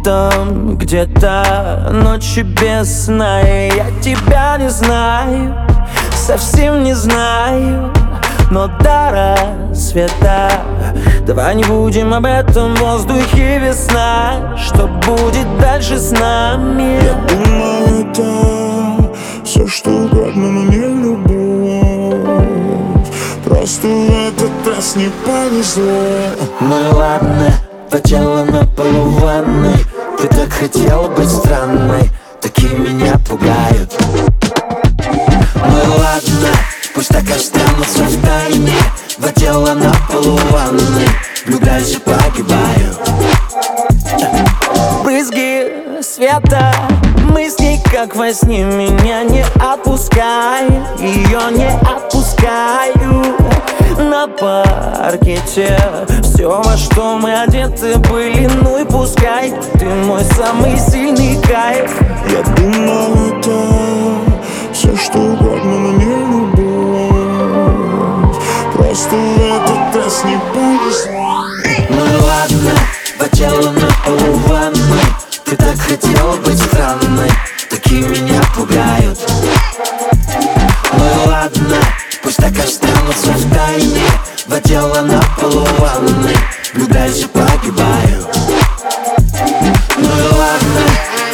там где-то ночи без сна, и я тебя не знаю, совсем не знаю, но до рассвета давай не будем об этом в воздухе весна. Что будет дальше с нами? Я думал, это все что угодно, но не любовь. Просто в этот раз не повезло. Ну и ладно, потела на полу ванной. Ты так хотела быть странной, такие меня пугают. Ну и ладно, пусть так останутся в тайне. Потела на полу ванной, влюбляюсь и погибаю. Брызги света, мы с ней как во сне. Меня не отпускай, ее не отпускаю. На паркете все, во что мы одеты были, ну и пускай. Ты мой самый сильный кайф. Я думал, это все что угодно, но не любовь. Просто в этот раз не повезло. Ну и ладно, потела на полу ванной. Ты так хотела быть странной, такие меня пугают. Ну и ладно, пусть так останутся в тайне. Потела на полу ванной, влюбляюсь и погибаю. Ну и ладно.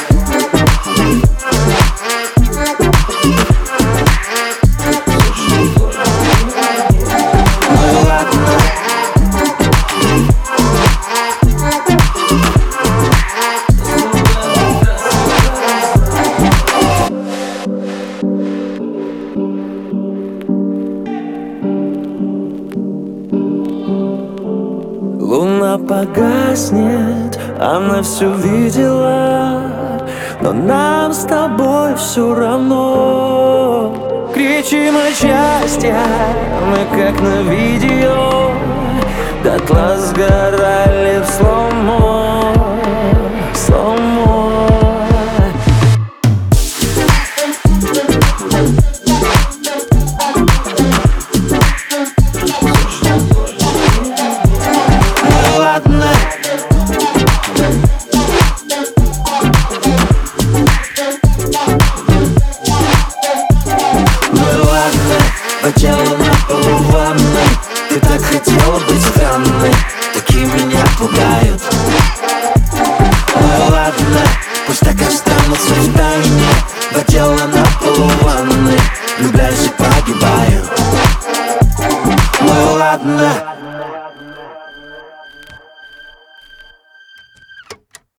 Луна погаснет, она все видела, но нам с тобой все равно. Кричим от счастья, мы как на видео, дотла сгорали в слоумо, слоумо. Потела на полу ванной. Ты так хотела быть странной, такие меня пугают. Ну ладно, пусть так останутся в тайне. Потела на полу ванной, влюбляюсь и